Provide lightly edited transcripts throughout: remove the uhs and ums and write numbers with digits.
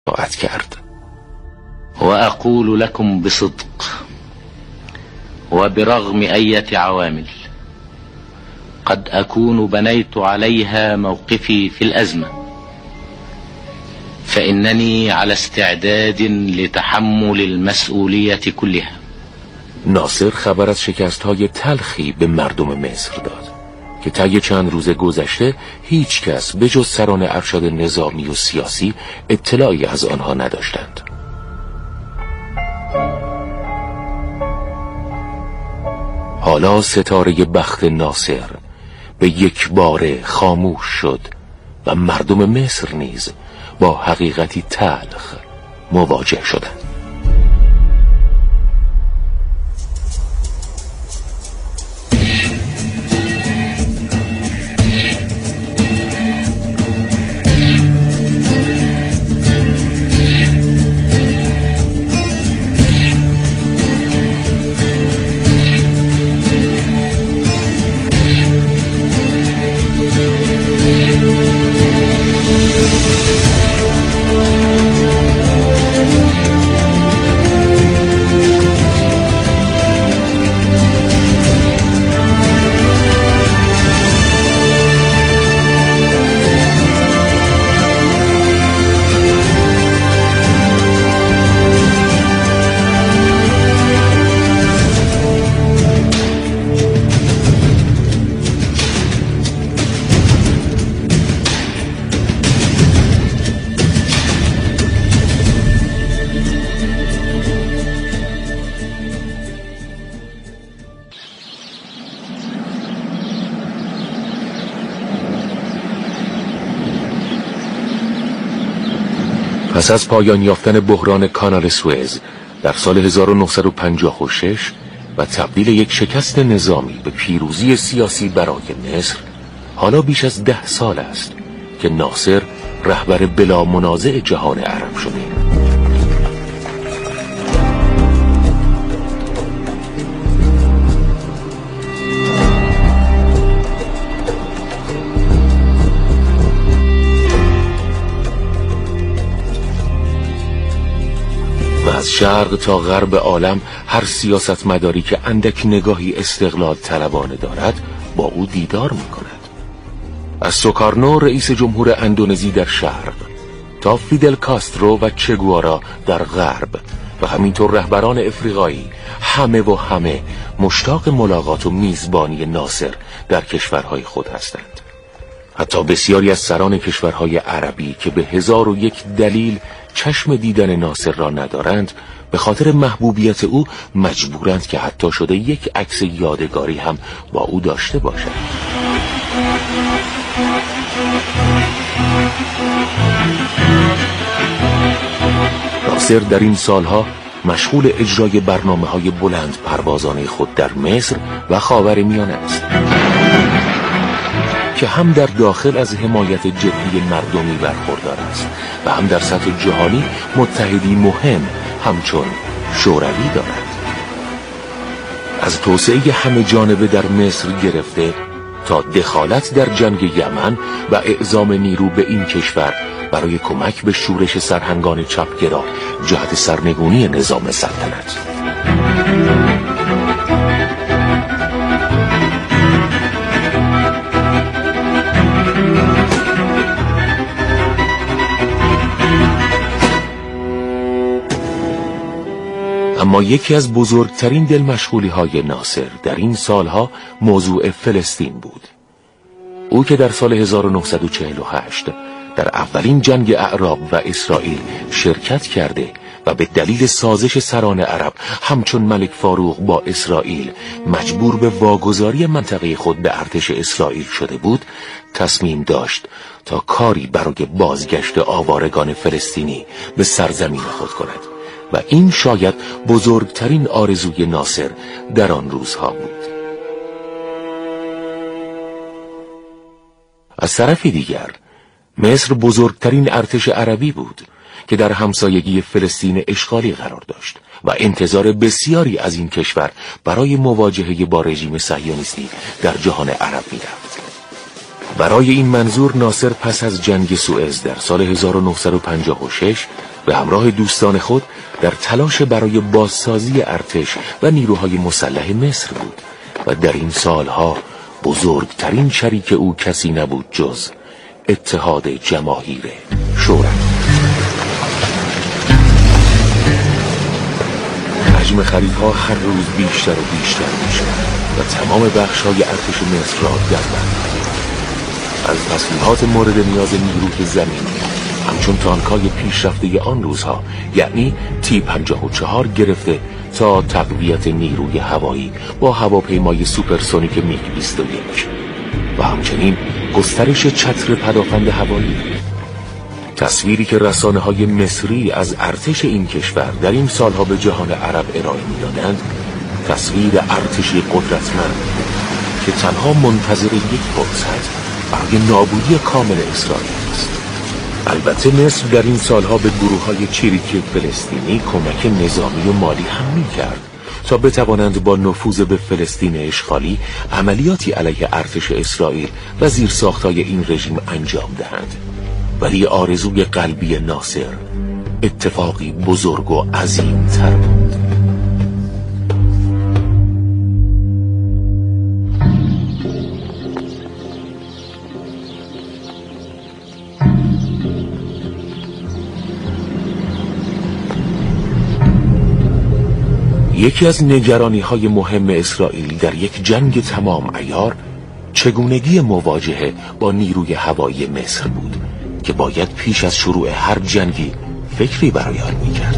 اطاعت کرد. وأقول لكم بصدق وبرغم أية عوامل قد أكون بنيت عليها موقفي في الأزمة، فإنني على استعداد لتحمل المسؤولية كلها. ناصر خبر از شکست‌های تلخی به مردم مصر داد که طی چند روز گذشته هیچ کس به جز سران ارشد نظامی و سیاسی اطلاعی از آنها نداشتند. حالا ستاره بخت ناصر به یک باره خاموش شد و مردم مصر نیز با حقیقتی تلخ مواجه شدند. پس از پایان یافتن بحران کانال سوئز در سال 1956 و تبدیل یک شکست نظامی به پیروزی سیاسی برای مصر، حالا بیش از 10 سال است که ناصر رهبر بلا منازع جهان عرب شده. از شرق تا غرب عالم هر سیاستمداری که اندک نگاهی استقلال طلبانه دارد با او دیدار می کند. از سوکارنو رئیس جمهور اندونزی در شرق تا فیدل کاسترو و چگوارا در غرب و همینطور رهبران افریقایی، همه مشتاق ملاقات و میزبانی ناصر در کشورهای خود هستند. حتی بسیاری از سران کشورهای عربی که به 1001 دلیل چشم دیدن ناصر را ندارند، به خاطر محبوبیت او مجبورند که حتی شده یک عکس یادگاری هم با او داشته باشند. ناصر در این سالها مشغول اجرای برنامه‌های بلند پروازانه خود در مصر و خاورمیانه است که هم در داخل از حمایت جبهه مردمی برخوردار است و هم در سطح جهانی متحدی مهم همچون شوروی دارد. از توسعه همه جانبه در مصر گرفته تا دخالت در جنگ یمن و اعزام نیرو به این کشور برای کمک به شورش سرهنگان چپگرا جهت سرنگونی نظام سلطنت. اما یکی از بزرگترین دلمشغولی‌های ناصر در این سالها موضوع فلسطین بود. او که در سال 1948 در اولین جنگ اعراب و اسرائیل شرکت کرده و به دلیل سازش سران عرب همچون ملک فاروق با اسرائیل مجبور به واگذاری منطقه خود به ارتش اسرائیل شده بود، تصمیم داشت تا کاری برای بازگشت آوارگان فلسطینی به سرزمین خود کند و این شاید بزرگترین آرزوی ناصر در آن روزها بود. از طرف دیگر مصر بزرگترین ارتش عربی بود که در همسایگی فلسطین اشغالی قرار داشت و انتظار بسیاری از این کشور برای مواجهه با رژیم صهیونیستی در جهان عرب می‌رفت. برای این منظور ناصر پس از جنگ سوئز در سال 1956 به همراه دوستان خود در تلاش برای بازسازی ارتش و نیروهای مسلح مصر بود و در این سالها بزرگترین شریک او کسی نبود جز اتحاد جماهیر شوروی. حجم خریدها هر روز بیشتر و بیشتر میشد و تمام بخش‌های ارتش مصر را دربند. از تسلیحات مورد نیاز نیروی زمینی همچون تانک‌های پیشرفته آن روزها یعنی T-54 گرفته تا تقویت نیروی هوایی با هواپیمای سوپرسونیک میگ 21 و همچنین گسترش چتر پدافند هوایی. تصویری که رسانه‌های مصری از ارتش این کشور در این سالها به جهان عرب ارائه می‌دادند تصویر ارتشی قدرتمند که تنها منتظر یک فرصت برای نابودی کامل اسرائیل است. البته مصر در این سالها به گروه‌های چریکی فلسطینی کمک نظامی و مالی هم می‌کرد تا بتوانند با نفوذ به فلسطین اشغالی عملیاتی علیه ارتش اسرائیل و زیرساخت‌های این رژیم انجام دهند. ولی آرزوی قلبی ناصر اتفاقی بزرگ و عظیم تر بود. یکی از نگرانی‌های مهم اسرائیل در یک جنگ تمام عیار چگونگی مواجهه با نیروی هوایی مصر بود که باید پیش از شروع هر جنگی فکری برای آن می‌کرد.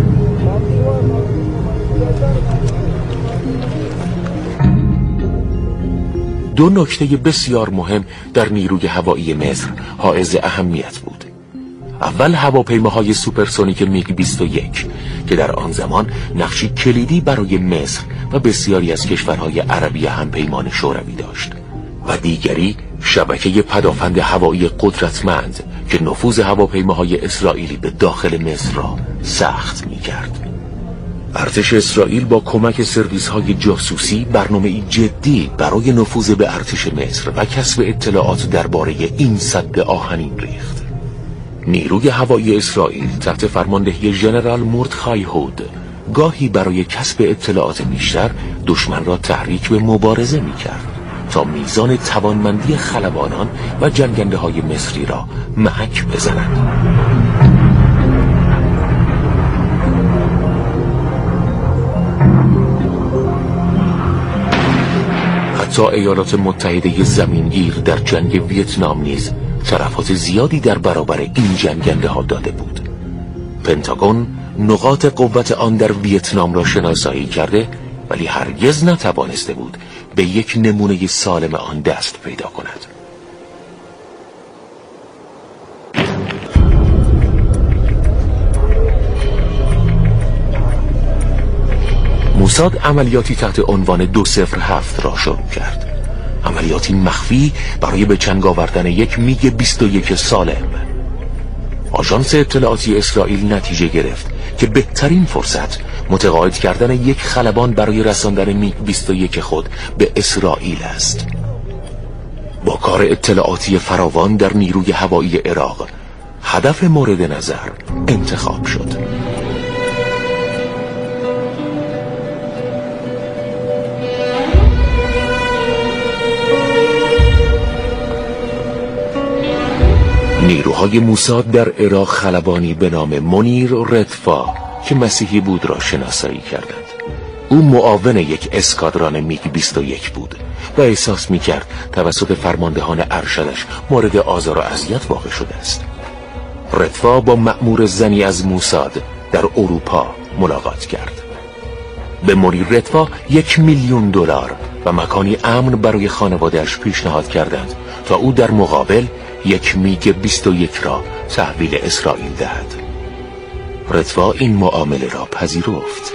دو نکته بسیار مهم در نیروی هوایی مصر حائز اهمیت بود. اول هواپیماهای سوپرسونیک میگ 21 که در آن زمان نقشی کلیدی برای مصر و بسیاری از کشورهای عربی همپیمان شوروی داشت و دیگری شبکه پدافند هوایی قدرتمند که نفوذ هواپیماهای اسرائیلی به داخل مصر را سخت می‌کرد. ارتش اسرائیل با کمک سرویس‌های جاسوسی برنامه‌ای جدی برای نفوذ به ارتش مصر و کسب اطلاعات درباره این سد آهنین ریخت. نیروی هوایی اسرائیل تحت فرماندهی ژنرال مردخای هود گاهی برای کسب اطلاعات بیشتر دشمن را تحریک به مبارزه می‌کرد تا میزان توانمندی خلبانان و جنگنده‌های مصری را محک بزنند. حتی ایالات متحده زمینگیر در جنگ ویتنام نیز طرفات زیادی در برابر این جنگنده‌ها داده بود. پنتاگون نقاط قوت آن در ویتنام را شناسایی کرده ولی هرگز نتوانسته بود به یک نمونه سالم آن دست پیدا کند. موساد عملیاتی تحت عنوان 207 را شروع کرد. عملیاتی مخفی برای به چنگ آوردن یک میگ 21 سالم. آژانس اطلاعاتی اسرائیل نتیجه گرفت که بهترین فرصت متقاعد کردن یک خلبان برای رساندن میگ 21 خود به اسرائیل است. با کار اطلاعاتی فراوان در نیروی هوایی عراق هدف مورد نظر انتخاب شد. نیروهای موساد در عراق خلبانی به نام منیر رتفا که مسیحی بود را شناسایی کردند. او معاون یک اسکادران میگ 21 بود و احساس می‌کرد توسط فرماندهان ارشدش مورد آزار و اذیت واقع شده است. رتفا با مأمور زنی از موساد در اروپا ملاقات کرد. به منیر رتفا $1,000,000 و مکانی امن برای خانواده‌اش پیشنهاد کردند تا او در مقابل یک میگ 21 را تحویل اسرائیل دهد. رتفا این معامله را پذیرفت.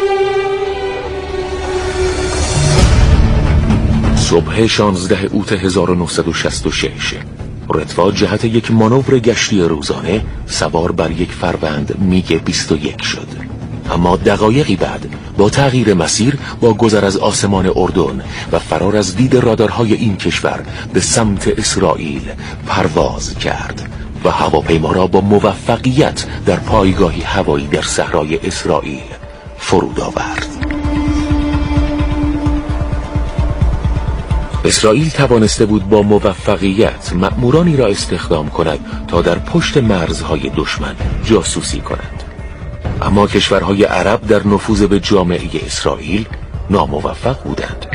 صبح 16 اوت 1966 رتفا جهت یک مانور گشتی روزانه سوار بر یک فروند میگ 21 شد. اما دقایقی بعد با تغییر مسیر با گذر از آسمان اردن و فرار از دید رادارهای این کشور به سمت اسرائیل پرواز کرد و هواپیما را با موفقیت در پایگاهی هوایی در صحرای اسرائیل فرود آورد. اسرائیل توانسته بود با موفقیت مأمورانی را استخدام کند تا در پشت مرزهای دشمن جاسوسی کنند. اما کشورهای عرب در نفوذ به جامعه اسرائیل ناموفق بودند.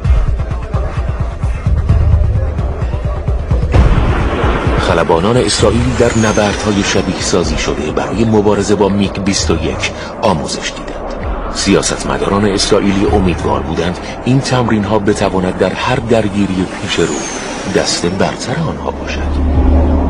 خلبانان اسرائیل در نبردهای شبیه سازی شده برای مبارزه با میگ 21 آموزش دیدند. سیاستمداران اسرائیلی امیدوار بودند این تمرین ها بتواند در هر درگیری پیش رو دست برتر آنها باشد.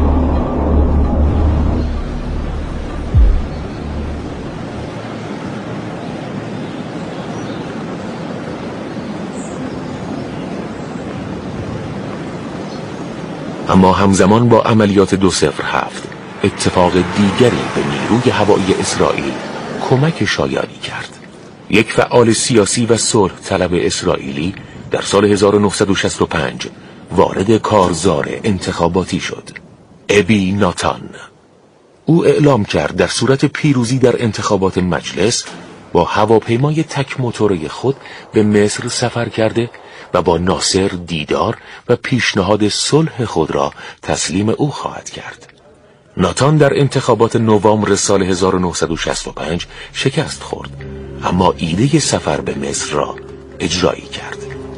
اما همزمان با عملیات 207 اتفاق دیگری به نیروی هوایی اسرائیل کمک شایانی کرد. یک فعال سیاسی و صلح طلب اسرائیلی در سال 1965 وارد کارزار انتخاباتی شد. ابی ناتان. او اعلام کرد در صورت پیروزی در انتخابات مجلس با هواپیمای تک موتوره خود به مصر سفر کرده و با ناصر دیدار و پیشنهاد صلح خود را تسلیم او خواهد کرد. ناتان در انتخابات نوامبر سال 1965 شکست خورد، اما ایده سفر به مصر را اجرایی کرد.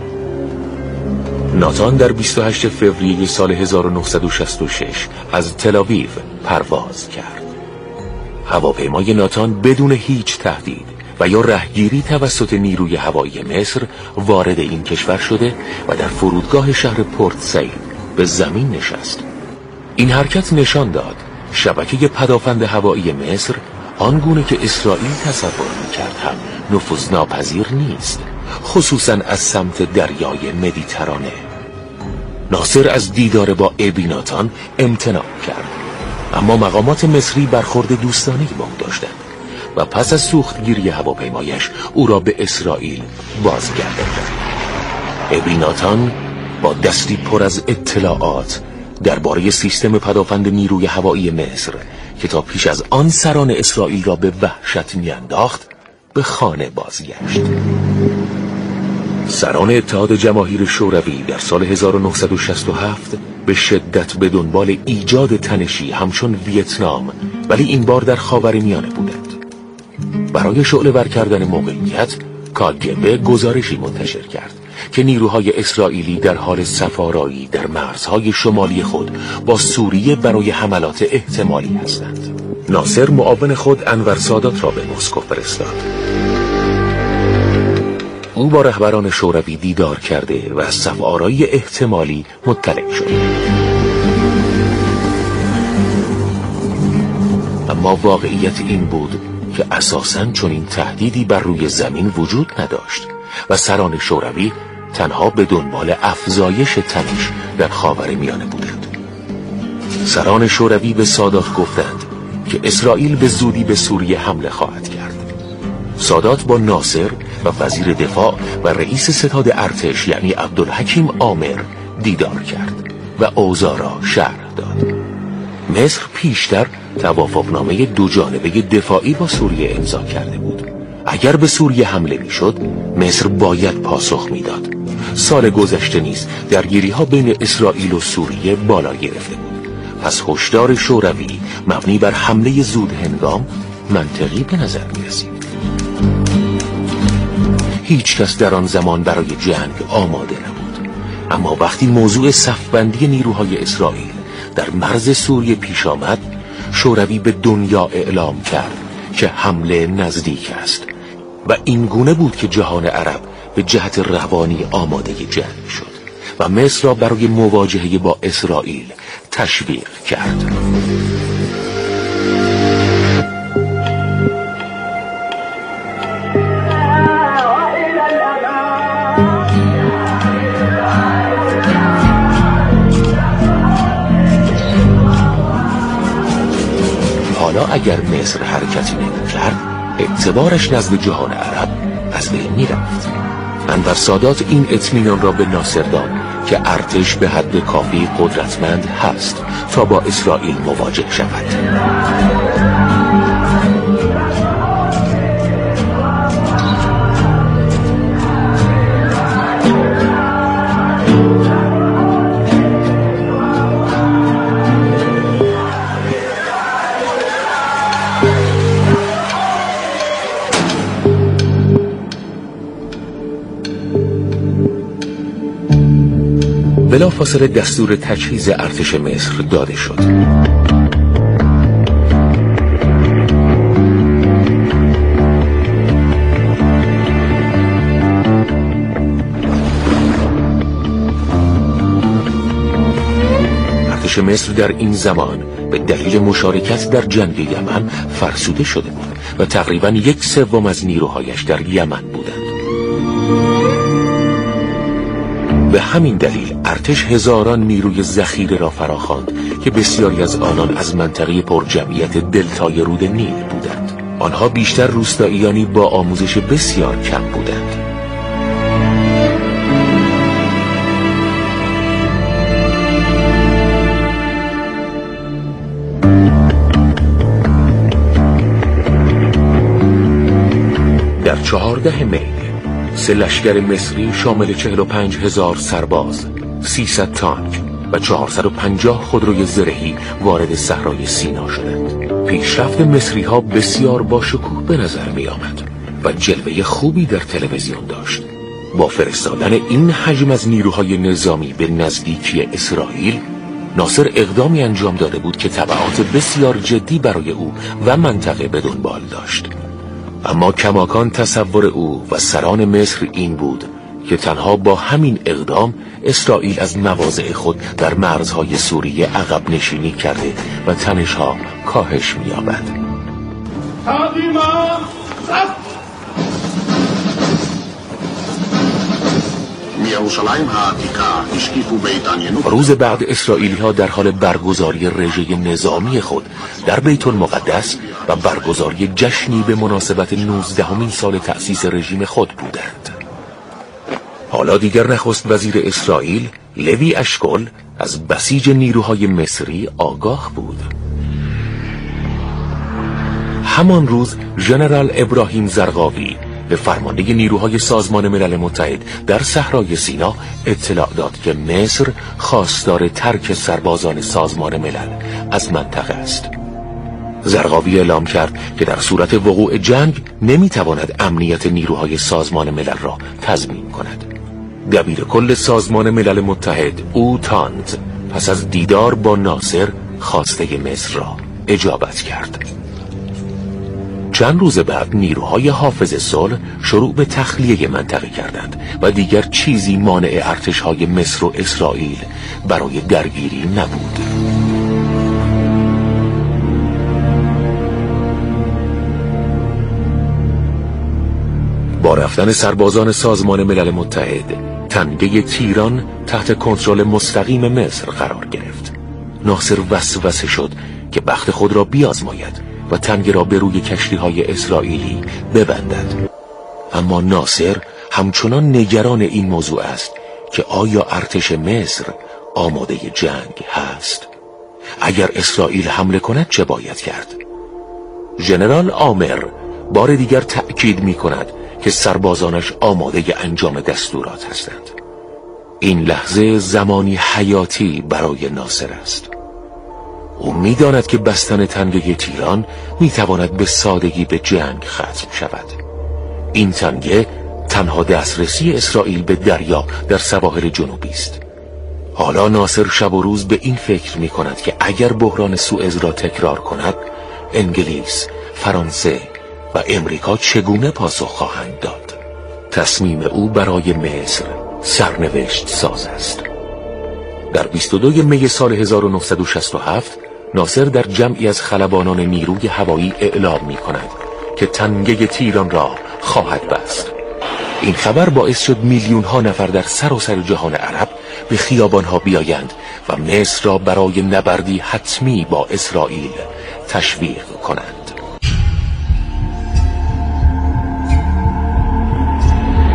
ناتان در 28 فوریه سال 1966 از تل‌آویو پرواز کرد. هواپیمای ناتان بدون هیچ تهدید و یا رهگیری توسط نیروی هوایی مصر وارد این کشور شده و در فرودگاه شهر پورت سعید به زمین نشست. این حرکت نشان داد شبکه پدافند هوایی مصر آنگونه که اسرائیل تصور می‌کرد هم نفوذناپذیر نیست، خصوصاً از سمت دریای مدیترانه. ناصر از دیدار با ابی ناتان امتناع کرد، اما مقامات مصری برخورد دوستانه‌ای با او داشتند و پس از سوختگیری هواپیمایش او را به اسرائیل بازگرداندند. ابی ناتان با دستی پر از اطلاعات درباره سیستم پدافند نیروی هوایی مصر که تا پیش از آن سران اسرائیل را به وحشت میانداخت به خانه بازگشت. سران اتحاد جماهیر شوروی در سال 1967 به شدت به دنبال ایجاد تنشی همچون ویتنام، ولی این بار در خاورمیانه بودند. برای شعله‌ور کردن موقعیت کاگبه گزارشی منتشر کرد که نیروهای اسرائیلی در حال صفارایی در مرزهای شمالی خود با سوریه برای حملات احتمالی هستند. ناصر معاون خود انور سادات را به مسکو فرستاد. او با رهبران شوروی دیدار کرده و از صفارایی احتمالی مطلع شد. اما واقعیت این بود که اساساً چنین تهدیدی بر روی زمین وجود نداشت و سران شوروی تنها به دنبال افزایش تنش در خاورمیانه بودند. سران شوروی به سادات گفتند که اسرائیل به زودی به سوریه حمله خواهد کرد. سادات با ناصر و وزیر دفاع و رئیس ستاد ارتش یعنی عبدالحکیم عامر دیدار کرد و اوضاع را شرح داد. مصر پیشتر توافقنامه دو جانبه دفاعی با سوریه امضا کرده بود. اگر به سوریه حمله میشد، مصر باید پاسخ میداد. سال گذشته نیز درگیری‌ها بین اسرائیل و سوریه بالا گرفته بود. پس هشدار شوروی مبنی بر حمله زود هنگام منطقی به نظر می‌رسید. هیچ کس در آن زمان برای جنگ آماده نبود. اما وقتی موضوع صفبندی نیروهای اسرائیل در مرز سوریه پیش آمد، شوروی به دنیا اعلام کرد که حمله نزدیک است و این گونه بود که جهان عرب به جهت روانی آماده جنگ شد و مصر را برای مواجهه با اسرائیل تشویق کرد. حالا اگر مصر حرکتی نمی‌کرد، اعتبارش نزد جهان عرب از بین می‌رفت. انور سادات این اطمینان را به ناصر داد که ارتش به حد کافی قدرتمند هست تا با اسرائیل مواجه شود. بلافاصله دستور تجهیز ارتش مصر داده شد. ارتش مصر در این زمان به دلیل مشارکت در جنگ یمن فرسوده شده بود و تقریباً 1/3 از نیروهایش در یمن بودند. به همین دلیل ارتش هزاران نیروی ذخیره را فراخواند که بسیاری از آنان از منطقه پرجمعیت دلتای رود نیل بودند. آنها بیشتر روستاییانی با آموزش بسیار کم بودند. در 14 می 3 لشکر مصری شامل 45,000 سرباز، 300 تانک و 450 خودروی زرهی وارد صحرای سینا شدند. پیشرفت مصری ها بسیار با شکوه به نظر می آمد و جلوه خوبی در تلویزیون داشت. با فرستادن این حجم از نیروهای نظامی به نزدیکی اسرائیل، ناصر اقدامی انجام داده بود که تبعات بسیار جدی برای او و منطقه به دنبال داشت. اما کماکان تصور او و سران مصر این بود که تنها با همین اقدام اسرائیل از مواضع خود در مرزهای سوریه عقب نشینی کرده و تنش‌ها کاهش می‌یابد. روز بعد اسرائیلی‌ها در حال برگزاری رژه نظامی خود در بیت المقدس و برگزاری جشنی به مناسبت 19مین سال تأسیس رژیم خود بودند. حالا دیگر نخست وزیر اسرائیل لوی اشکول از بسیج نیروهای مصری آگاه بود. همان روز ژنرال ابراهیم زرقاوی به فرمانده نیروهای سازمان ملل متحد در صحرای سینا اطلاع داد که مصر خواستار ترک سربازان سازمان ملل از منطقه است. زرقاوی اعلام کرد که در صورت وقوع جنگ نمیتواند امنیت نیروهای سازمان ملل را تضمین کند. دبیر کل سازمان ملل متحد او تانت پس از دیدار با ناصر خواسته مصر را اجابت کرد. چند روز بعد نیروهای حافظ صلح شروع به تخلیه منطقه کردند و دیگر چیزی مانع ارتش‌های مصر و اسرائیل برای درگیری نبود. با رفتن سربازان سازمان ملل متحد، تنگه تیران تحت کنترل مستقیم مصر قرار گرفت. ناصر وسوسه شد که بخت خود را بیازماید و تنگه را به روی کشتی‌های اسرائیلی ببندد. اما ناصر همچنان نگران این موضوع است که آیا ارتش مصر آماده جنگ هست؟ اگر اسرائیل حمله کند چه باید کرد؟ ژنرال آمر بار دیگر تأکید می کند که سربازانش آماده انجام دستورات هستند. این لحظه زمانی حیاتی برای ناصر است. او می‌داند که بستن تنگه تیران می‌تواند به سادگی به جنگ ختم شود. این تنگه تنها دسترسی اسرائیل به دریا در سواحل جنوبی است. حالا ناصر شب و روز به این فکر می‌کند که اگر بحران سوئز را تکرار کند، انگلیس، فرانسه و امریکا چگونه پاسخ خواهند داد. تصمیم او برای مصر سرنوشت ساز است. در 22 می سال 1967 ناصر در جمعی از خلبانان نیروی هوایی اعلام می کند که تنگه تیران را خواهد بست. این خبر باعث شد میلیون ها نفر در سراسر جهان عرب به خیابان ها بیایند و مصر را برای نبردی حتمی با اسرائیل تشویق کنند.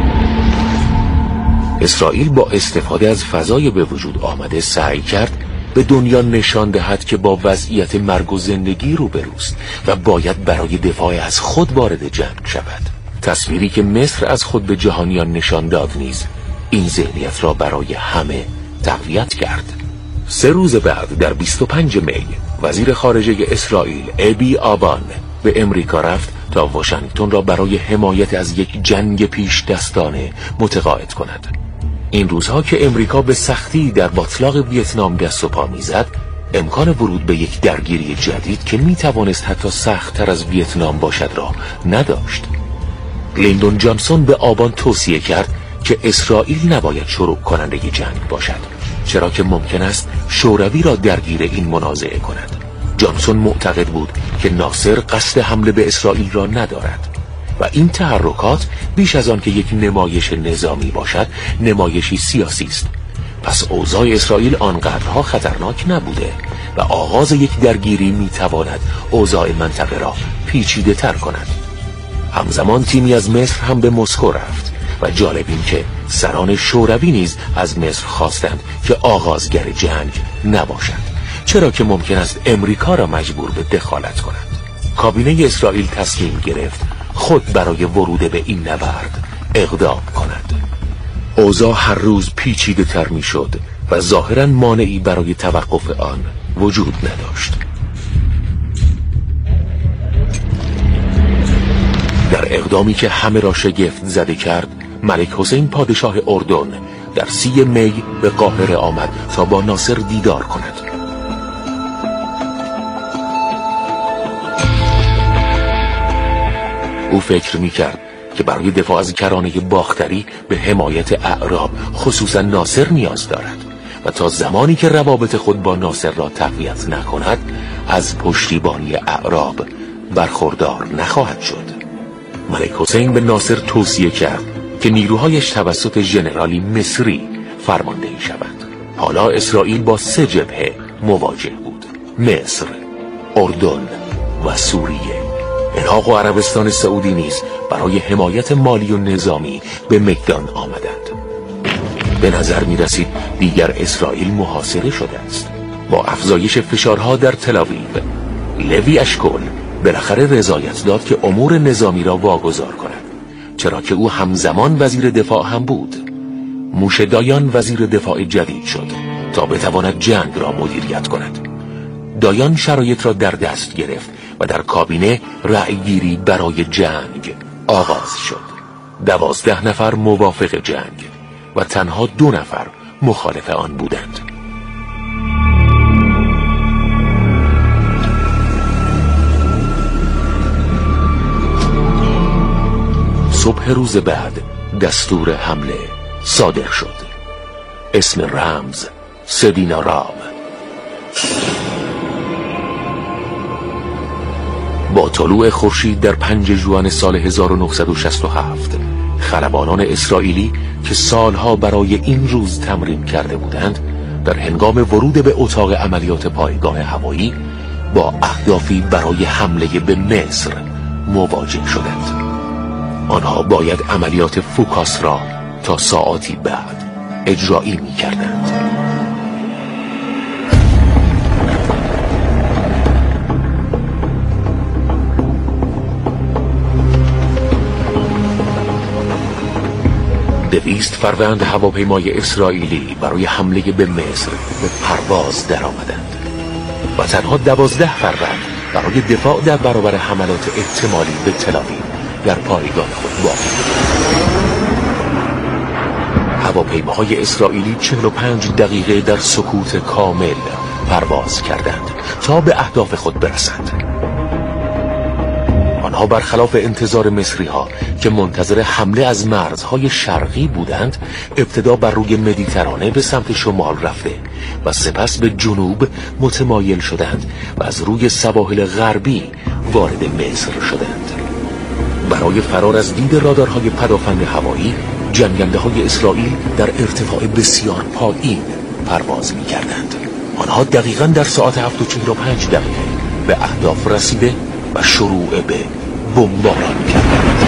اسرائیل با استفاده از فضای به وجود آمده سعی کرد به دنیا نشان دهد که با وضعیت مرگ و زندگی روبروست و باید برای دفاع از خود وارد جنگ شود. تصویری که مصر از خود به جهانیان نشان داد نیز این ذهنیت را برای همه تقویت کرد. 3 روز بعد در 25 می وزیر خارجه اسرائیل ابی آبان به امریکا رفت تا واشنگتن را برای حمایت از یک جنگ پیش دستانه متقاعد کند. این روزها که امریکا به سختی در باتلاق ویتنام دست و پا میزد، امکان ورود به یک درگیری جدید که میتوانست حتی سخت‌تر از ویتنام باشد را نداشت. لیندون جانسون به آبان توصیه کرد که اسرائیل نباید شروع کننده جنگ باشد، چرا که ممکن است شوروی را درگیر این منازعه کند. جانسون معتقد بود که ناصر قصد حمله به اسرائیل را ندارد و این تحرکات بیش از آن که یک نمایش نظامی باشد، نمایشی سیاسی است. پس اوضاع اسرائیل آنقدرها خطرناک نبوده و آغاز یک درگیری میتواند اوضاع منطقه را پیچیده تر کند. همزمان تیمی از مصر هم به مسکو رفت و جالب این که سران شوروی نیز از مصر خواستند که آغازگر جنگ نباشد، چرا که ممکن است امریکا را مجبور به دخالت کند. کابینه اسرائیل تصمیم گرفت خود برای ورود به این نبرد اقدام کند. اوضاع هر روز پیچیده تر می شد و ظاهراً مانعی برای توقف آن وجود نداشت. در اقدامی که همه را شگفت زده کرد، ملک حسین پادشاه اردن در 30 می به قاهره آمد تا با ناصر دیدار کند. او فکر می‌کرد که برای دفاع از کرانه باختری به حمایت اعراب خصوصا ناصر نیاز دارد و تا زمانی که روابط خود با ناصر را تقویت نکند از پشتیبانی اعراب برخوردار نخواهد شد. ملک حسین به ناصر توصیه کرد که نیروهایش توسط ژنرالی مصری فرماندهی شوند. حالا اسرائیل با 3 جبهه مواجه بود: مصر، اردن و سوریه. عراق و عربستان سعودی نیز برای حمایت مالی و نظامی به میدان آمدند. به نظر می رسید دیگر اسرائیل محاصره شده است. با افزایش فشارها در تل‌آویو، لوی اشکول بالاخره رضایت داد که امور نظامی را واگذار کند، چرا که او همزمان وزیر دفاع هم بود. موشه دایان وزیر دفاع جدید شد تا بتواند جنگ را مدیریت کند. دایان شرایط را در دست گرفت و در کابینه رأیگیری برای جنگ آغاز شد. 12 نفر موافق جنگ و تنها 2 نفر مخالف آن بودند. صبح روز بعد دستور حمله صادر شد. اسم رمز سدینارام. با طلوع خورشید در 5 ژوئن سال 1967 خلبانان اسرائیلی که سالها برای این روز تمرین کرده بودند در هنگام ورود به اتاق عملیات پایگاه هوایی با اهدافی برای حمله به مصر مواجه شدند. آنها باید عملیات فوکاس را تا ساعاتی بعد اجرایی می کردند. دویست فروند هواپیمای اسرائیلی برای حمله به مصر به پرواز درآمدند و تنها 12 فروند برای دفاع در برابر حملات احتمالی به تل‌آویو در پایگاه خود باقی ماندند. هواپیماهای اسرائیلی 45 دقیقه در سکوت کامل پرواز کردند تا به اهداف خود برسند. آنها برخلاف انتظار مصری ها که منتظر حمله از مرزهای شرقی بودند، ابتدا بر روی مدیترانه به سمت شمال رفته و سپس به جنوب متمایل شدند و از روی سواحل غربی وارد مصر شدند. برای فرار از دید رادارهای پدافند هوایی، جنگنده های اسرائیل در ارتفاع بسیار پایین پرواز می کردند. آنها دقیقاً در ساعت 7:45 به اهداف رسیده و شروع به بمباران کردند.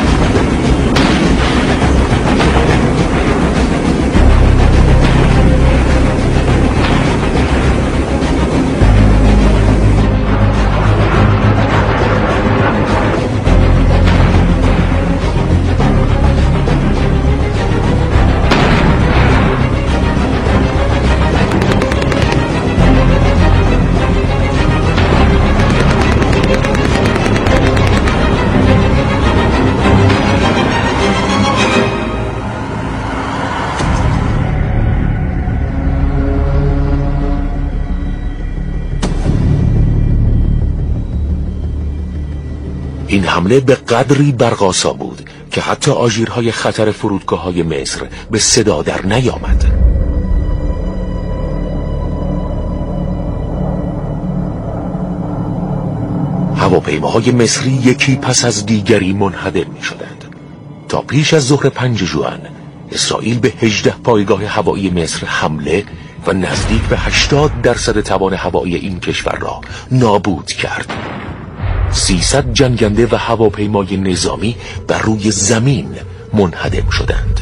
این حمله به قدری برق‌آسا بود که حتی آژیرهای خطر فرودگاه‌های مصر به صدا در نیامد. هواپیماهای مصری یکی پس از دیگری منهدم می‌شدند تا پیش از ظهر 5 ژوئن اسرائیل به 18 پایگاه هوایی مصر حمله و نزدیک به 80% توان هوایی این کشور را نابود کرد. 300 جنگنده و هواپیمای نظامی بر روی زمین منهدم شدند.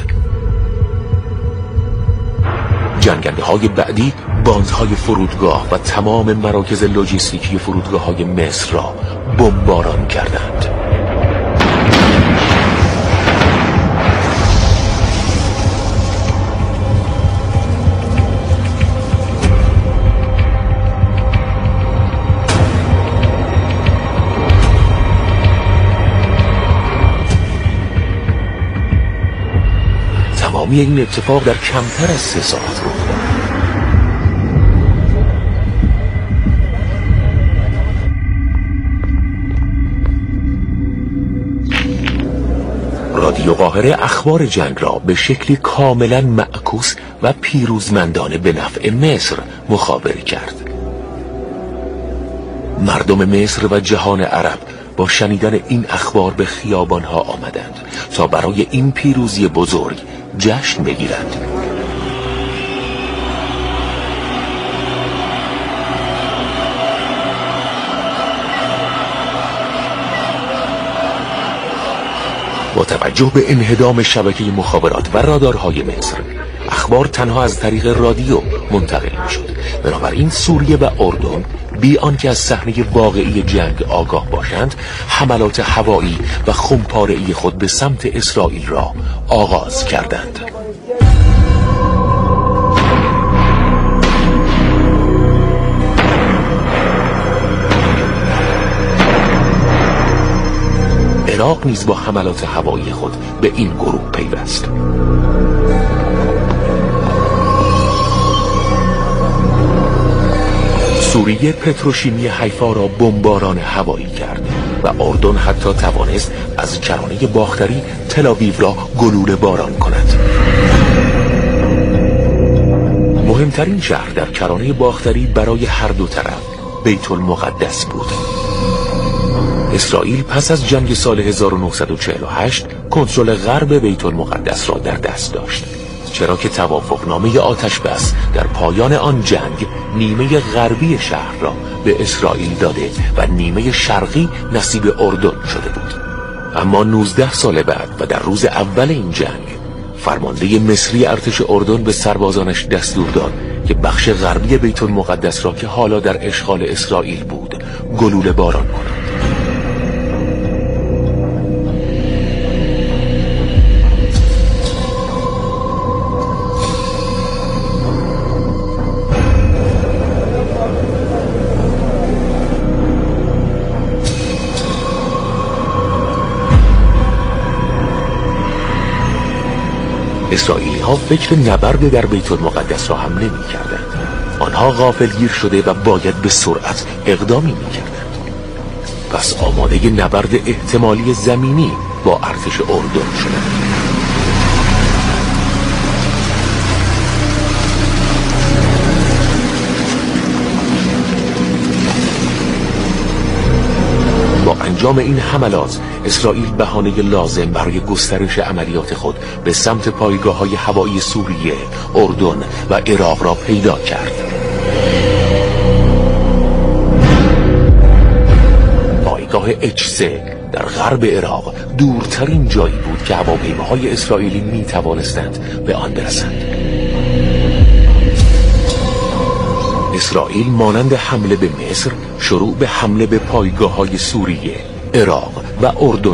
جنگنده های بعدی باندهای فرودگاه و تمام مراکز لوجستیکی فرودگاه های مصر را بمباران کردند. تمامی این اتفاق در کمتر از 3 ساعت رخ داد. رادیو قاهره اخبار جنگ را به شکلی کاملا معکوس و پیروزمندانه به نفع مصر مخابره کرد. مردم مصر و جهان عرب با شنیدن این اخبار به خیابانها آمدند تا برای این پیروزی بزرگ جشن بگیرند. با توجه به انهدام شبکه مخابرات و رادارهای مصر، اخبار تنها از طریق رادیو منتقل می‌شد. بنابراین سوریه و اردن بی آنکه از صحنه واقعی جنگ آگاه باشند، حملات هوایی و خمپاره‌ای خود به سمت اسرائیل را آغاز کردند. عراق نیز با حملات هوایی خود به این گروه پیوست. سوریه پتروشیمی حیفا را بمباران هوایی کرد و اردن حتی توانست از کرانه باختری تل‌آویو را گلوله باران کند. مهمترین شهر در کرانه باختری برای هر دو طرف بیت المقدس بود. اسرائیل پس از جنگ سال 1948 کنترل غرب بیت المقدس را در دست داشت، چرا که توافقنامه آتش بس در پایان آن جنگ نیمه غربی شهر را به اسرائیل داده و نیمه شرقی نصیب اردن شده بود. اما 19 سال بعد و در روز اول این جنگ، فرمانده مصری ارتش اردن به سربازانش دستور داد که بخش غربی بیت المقدس را که حالا در اشغال اسرائیل بود گلوله باران کنند. اسرائیلی ها فکر نبرد در بیت المقدس را هم نمی کردند. آنها غافلگیر شده و باید به سرعت اقدامی می کردند. پس آماده نبرد احتمالی زمینی با ارتش اردن شدند. با انجام این حملات، اسرائیل بهانه لازم برای گسترش عملیات خود به سمت پایگاه‌های هوایی سوریه، اردن و عراق را پیدا کرد. پایگاه H3 در غرب عراق دورترین جایی بود که هواپیماهای اسرائیلی می توانستند به آن برسند. اسرائیل مانند حمله به مصر شروع به حمله به پایگاه‌های سوریه، عراق و اردن